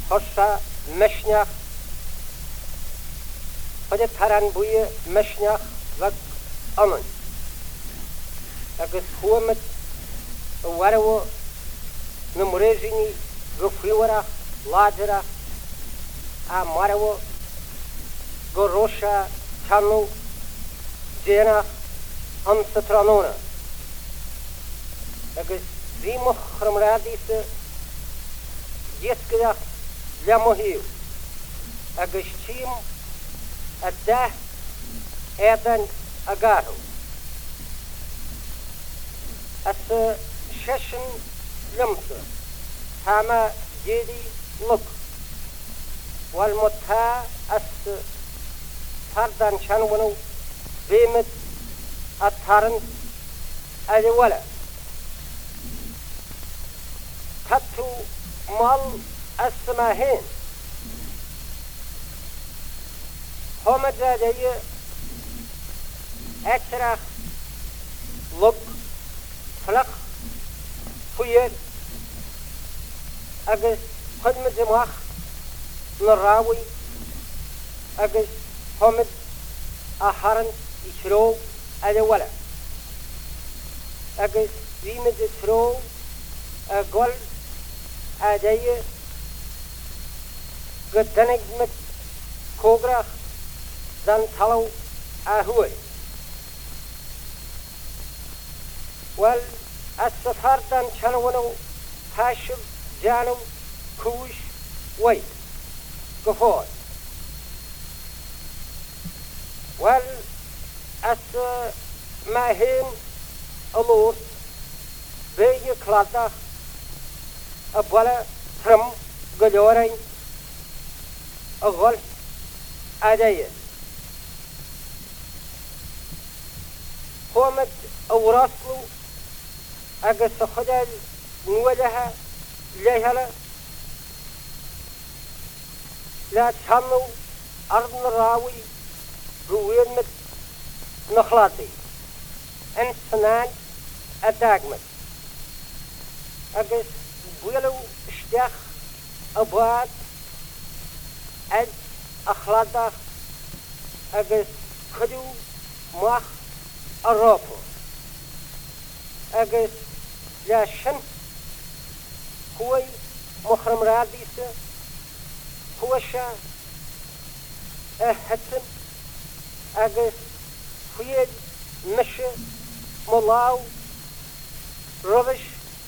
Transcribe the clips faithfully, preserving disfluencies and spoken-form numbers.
Hosha Meshnach Hode Taran Buye Meshnach Vak Anon Agus Huamet Warawo Numrezini Gufriwarach Lajarach A Marawo Gorosha Chanu Jenach Ansatranona Agus Zimoch Ramradise Yeskidach Lamohiu Agus Chim Adah Edan Agaru As a Sheshin Limsa Hama Jedi Look Walmota as Tardan Chanwano Vemit Ataran Aliwala Tatu Mal Asmahin Homadaya Etrach Look Flach Fuyed Agus Hudmadzimach Narawi Agus Homad Aharan Ishro Aliwala Agus Vimid Ishro Agol Adaya Gadanig mit Kograch Zan Talo Ahui Well as the Fardan Chanawano Tashib Janum Kush Wait Go forward Well as the Mahin Alor Bege Kladach Abwala Trum Gajorain A Golf Adaya Homet Awraslu Agus Khadal Nuwajaha Lehala La Chanu Arn Rawi Ruwirmet Nakhlati and Sanan Adagmet Agus Willow Stach Abad Ad Akhlada Agus Kudu Mach Arapo Agus Yashan Hui Muhram Radisa Huasha Ehetim Agus Fuyed Misha Molau Ravish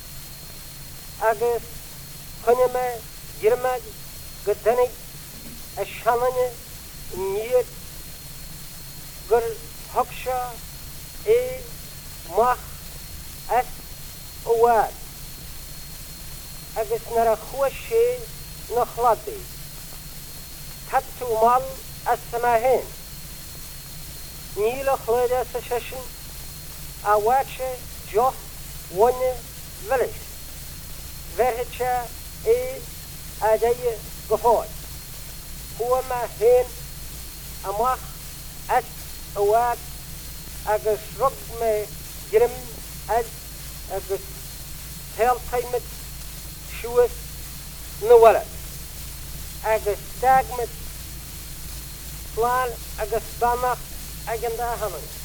Agus Kunima Yirmad Gadanig Ashananya Niyat Gur Hoksha E Mach As Owad Agus Nara Huashe Nakhlati Tatu Mal As Samahin Nila Khleda Sashashin Awache Joh Wanya Village Verhicha E Adaya Gafod Huama Hin Amach As Awad Agus Rugme Grim As Agus Tel Payment Shuas Nuwala Agus Stagmet Plan Agus Banach Agenda Haman